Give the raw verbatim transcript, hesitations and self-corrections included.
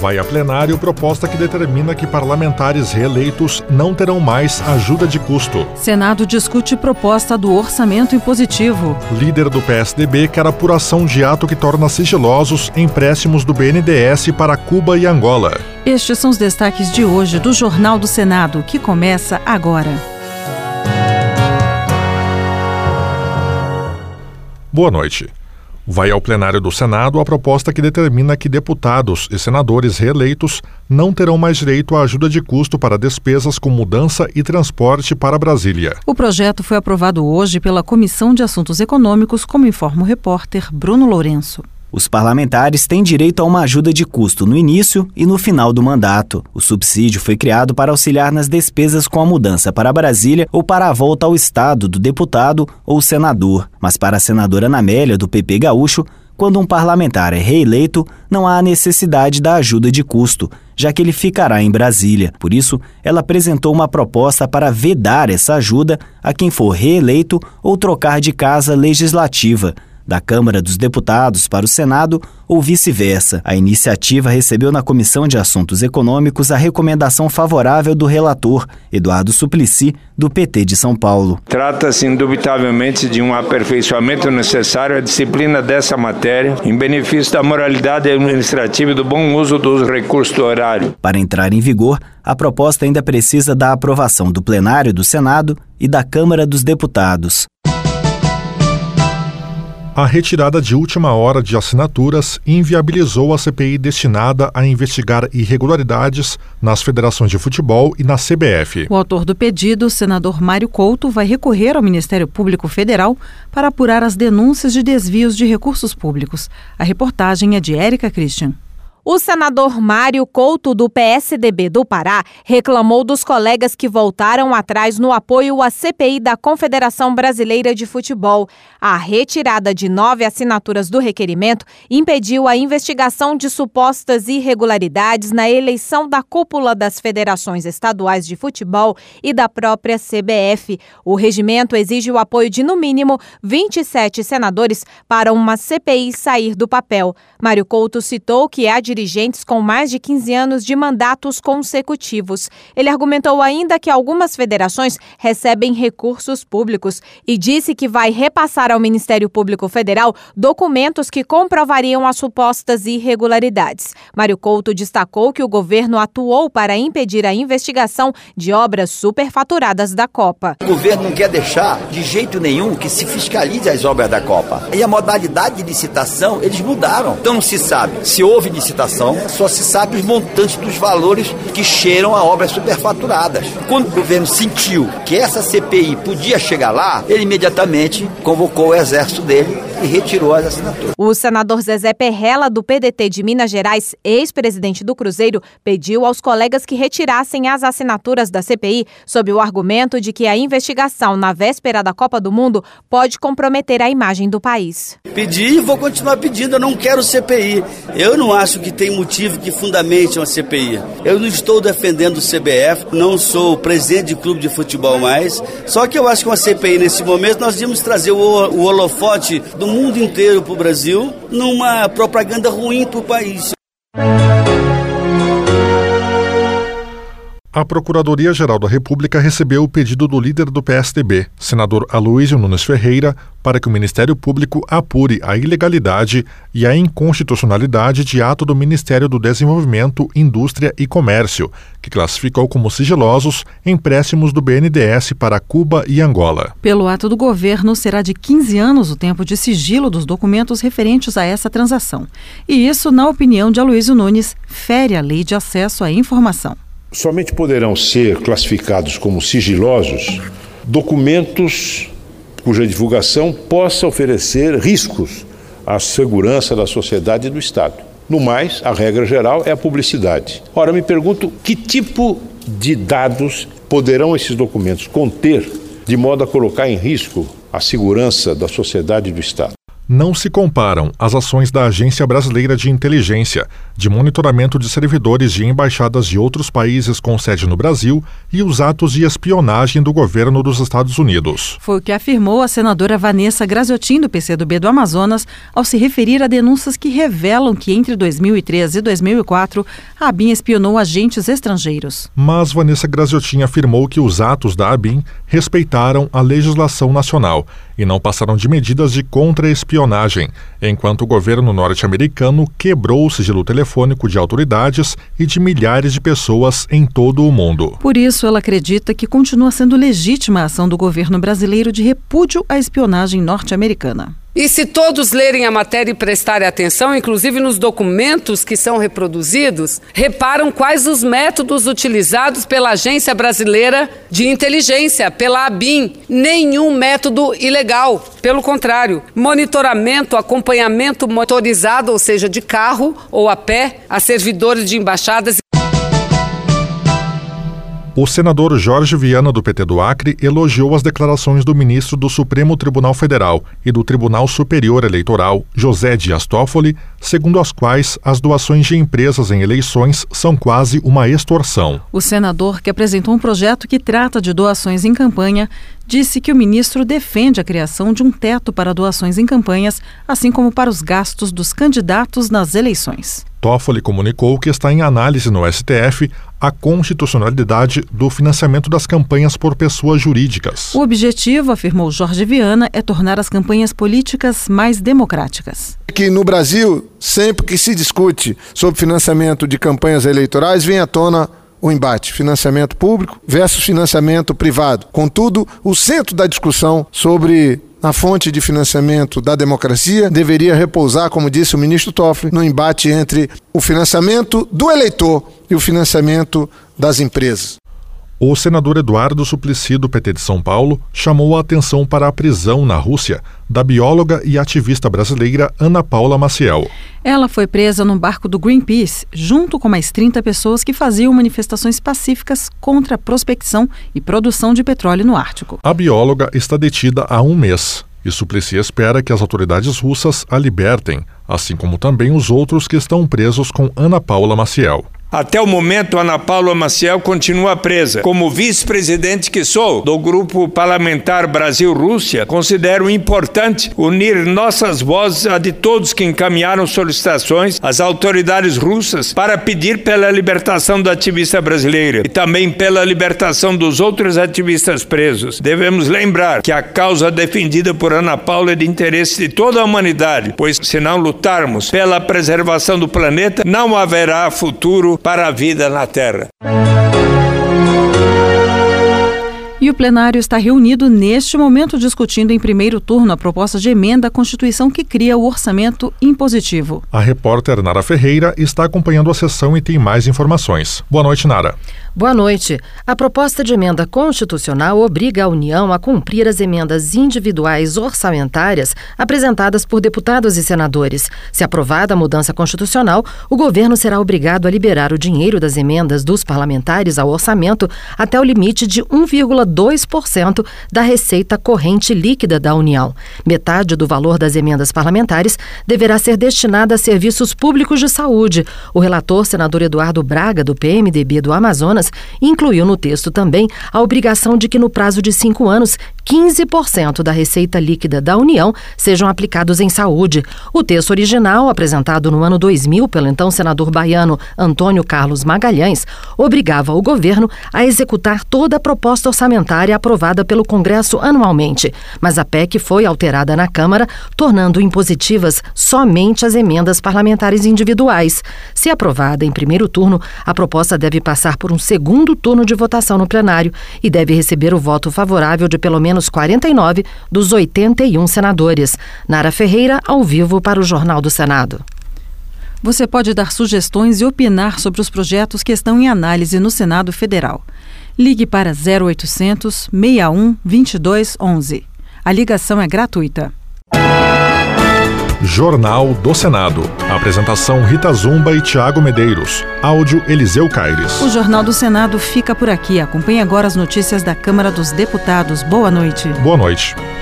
Vai a plenário proposta que determina que parlamentares reeleitos não terão mais ajuda de custo. Senado discute proposta do orçamento impositivo. Líder do P S D B quer apuração de ato que torna sigilosos empréstimos do B N D E S para Cuba e Angola. Estes são os destaques de hoje do Jornal do Senado, que começa agora. Boa noite. Vai ao plenário do Senado a proposta que determina que deputados e senadores reeleitos não terão mais direito à ajuda de custo para despesas com mudança e transporte para Brasília. O projeto foi aprovado hoje pela Comissão de Assuntos Econômicos, como informa o repórter Bruno Lourenço. Os parlamentares têm direito a uma ajuda de custo no início e no final do mandato. O subsídio foi criado para auxiliar nas despesas com a mudança para Brasília ou para a volta ao estado do deputado ou senador. Mas para a senadora Ana Amélia, do P P Gaúcho, quando um parlamentar é reeleito, não há necessidade da ajuda de custo, já que ele ficará em Brasília. Por isso, ela apresentou uma proposta para vedar essa ajuda a quem for reeleito ou trocar de casa legislativa, da Câmara dos Deputados para o Senado ou vice-versa. A iniciativa recebeu na Comissão de Assuntos Econômicos a recomendação favorável do relator, Eduardo Suplicy, do P T de São Paulo. Trata-se indubitavelmente de um aperfeiçoamento necessário à disciplina dessa matéria, em benefício da moralidade administrativa e do bom uso dos recursos do horário. Para entrar em vigor, a proposta ainda precisa da aprovação do plenário do Senado e da Câmara dos Deputados. A retirada de última hora de assinaturas inviabilizou a C P I destinada a investigar irregularidades nas federações de futebol e na C B F. O autor do pedido, o senador Mário Couto, vai recorrer ao Ministério Público Federal para apurar as denúncias de desvios de recursos públicos. A reportagem é de Érica Christian. O senador Mário Couto, do P S D B do Pará, reclamou dos colegas que voltaram atrás no apoio à C P I da Confederação Brasileira de Futebol. A retirada de nove assinaturas do requerimento impediu a investigação de supostas irregularidades na eleição da cúpula das federações estaduais de futebol e da própria C B F. O regimento exige o apoio de, no mínimo, vinte e sete senadores para uma C P I sair do papel. Mário Couto citou que há dirigentes com mais de quinze anos de mandatos consecutivos. Ele argumentou ainda que algumas federações recebem recursos públicos e disse que vai repassar ao Ministério Público Federal documentos que comprovariam as supostas irregularidades. Mário Couto destacou que o governo atuou para impedir a investigação de obras superfaturadas da Copa. O governo não quer deixar de jeito nenhum que se fiscalize as obras da Copa. E a modalidade de licitação, eles mudaram. Então não se sabe se houve licitação, só se sabe os montantes dos valores que cheiram a obras superfaturadas. Quando o governo sentiu que essa C P I podia chegar lá, ele imediatamente convocou o exército dele e retirou as assinaturas. O senador Zezé Perrella, do P D T de Minas Gerais, ex-presidente do Cruzeiro, pediu aos colegas que retirassem as assinaturas da C P I sob o argumento de que a investigação na véspera da Copa do Mundo pode comprometer a imagem do país. Pedi e vou continuar pedindo, eu não quero C P I. Eu não acho que tem motivo que fundamente uma C P I. Eu não estou defendendo o C B F, não sou presidente de clube de futebol mais, só que eu acho que uma C P I nesse momento nós íamos trazer o, o holofote do mundo inteiro para o Brasil numa propaganda ruim para o país. A Procuradoria-Geral da República recebeu o pedido do líder do P S D B, senador Aloysio Nunes Ferreira, para que o Ministério Público apure a ilegalidade e a inconstitucionalidade de ato do Ministério do Desenvolvimento, Indústria e Comércio, que classificou como sigilosos empréstimos do B N D E S para Cuba e Angola. Pelo ato do governo, será de quinze anos o tempo de sigilo dos documentos referentes a essa transação. E isso, na opinião de Aloysio Nunes, fere a lei de acesso à informação. Somente poderão ser classificados como sigilosos documentos cuja divulgação possa oferecer riscos à segurança da sociedade e do Estado. No mais, a regra geral é a publicidade. Ora, me pergunto que tipo de dados poderão esses documentos conter de modo a colocar em risco a segurança da sociedade e do Estado. Não se comparam as ações da Agência Brasileira de Inteligência, de monitoramento de servidores de embaixadas de outros países com sede no Brasil e os atos de espionagem do governo dos Estados Unidos. Foi o que afirmou a senadora Vanessa Graziotin, do P C do B do Amazonas, ao se referir a denúncias que revelam que entre dois mil e três e dois mil e quatro, a ABIN espionou agentes estrangeiros. Mas Vanessa Graziotin afirmou que os atos da ABIN respeitaram a legislação nacional e não passaram de medidas de contra-espionagem, enquanto o governo norte-americano quebrou o sigilo telefônico de autoridades e de milhares de pessoas em todo o mundo. Por isso, ela acredita que continua sendo legítima a ação do governo brasileiro de repúdio à espionagem norte-americana. E se todos lerem a matéria e prestarem atenção, inclusive nos documentos que são reproduzidos, reparam quais os métodos utilizados pela Agência Brasileira de Inteligência, pela ABIN. Nenhum método ilegal, pelo contrário. Monitoramento, acompanhamento motorizado, ou seja, de carro ou a pé, a servidores de embaixadas. O senador Jorge Viana, do P T do Acre, elogiou as declarações do ministro do Supremo Tribunal Federal e do Tribunal Superior Eleitoral, José Dias Toffoli, segundo as quais as doações de empresas em eleições são quase uma extorsão. O senador, que apresentou um projeto que trata de doações em campanha, disse que o ministro defende a criação de um teto para doações em campanhas, assim como para os gastos dos candidatos nas eleições. Toffoli comunicou que está em análise no S T F a constitucionalidade do financiamento das campanhas por pessoas jurídicas. O objetivo, afirmou Jorge Viana, é tornar as campanhas políticas mais democráticas. Que no Brasil, sempre que se discute sobre financiamento de campanhas eleitorais, vem à tona o embate, financiamento público versus financiamento privado. Contudo, o centro da discussão sobre a fonte de financiamento da democracia deveria repousar, como disse o ministro Toffoli, no embate entre o financiamento do eleitor e o financiamento das empresas. O senador Eduardo Suplicy, do P T de São Paulo, chamou a atenção para a prisão na Rússia da bióloga e ativista brasileira Ana Paula Maciel. Ela foi presa num barco do Greenpeace, junto com mais trinta pessoas que faziam manifestações pacíficas contra a prospecção e produção de petróleo no Ártico. A bióloga está detida há um mês e Suplicy espera que as autoridades russas a libertem, assim como também os outros que estão presos com Ana Paula Maciel. Até o momento, Ana Paula Maciel continua presa. Como vice-presidente que sou do Grupo Parlamentar Brasil-Rússia, considero importante unir nossas vozes a de todos que encaminharam solicitações às autoridades russas para pedir pela libertação da ativista brasileira e também pela libertação dos outros ativistas presos. Devemos lembrar que a causa defendida por Ana Paula é de interesse de toda a humanidade, pois se não lutarmos pela preservação do planeta, não haverá futuro para a vida na Terra. E o plenário está reunido neste momento discutindo em primeiro turno a proposta de emenda à Constituição que cria o orçamento impositivo. A repórter Nara Ferreira está acompanhando a sessão e tem mais informações. Boa noite, Nara. Boa noite. A proposta de emenda constitucional obriga a União a cumprir as emendas individuais orçamentárias apresentadas por deputados e senadores. Se aprovada a mudança constitucional, o governo será obrigado a liberar o dinheiro das emendas dos parlamentares ao orçamento até o limite de um vírgula dois por cento da receita corrente líquida da União. Metade do valor das emendas parlamentares deverá ser destinada a serviços públicos de saúde. O relator, senador Eduardo Braga, do P M D B do Amazonas, incluiu no texto também a obrigação de que no prazo de cinco anos, quinze por cento da receita líquida da União sejam aplicados em saúde. O texto original, apresentado no ano dois mil pelo então senador baiano Antônio Carlos Magalhães, obrigava o governo a executar toda a proposta orçamentária aprovada pelo Congresso anualmente, mas a P E C foi alterada na Câmara, tornando impositivas somente as emendas parlamentares individuais. Se aprovada em primeiro turno, a proposta deve passar por um segundo turno de votação no plenário e deve receber o voto favorável de pelo menos quarenta e nove dos oitenta e um senadores. Nara Ferreira, ao vivo para o Jornal do Senado. Você pode dar sugestões e opinar sobre os projetos que estão em análise no Senado Federal. Ligue para zero oitocentos, seis um, dois dois um um. A ligação é gratuita. Jornal do Senado. Apresentação Rita Zumba e Tiago Medeiros. Áudio Eliseu Caires. O Jornal do Senado fica por aqui. Acompanhe agora as notícias da Câmara dos Deputados. Boa noite. Boa noite.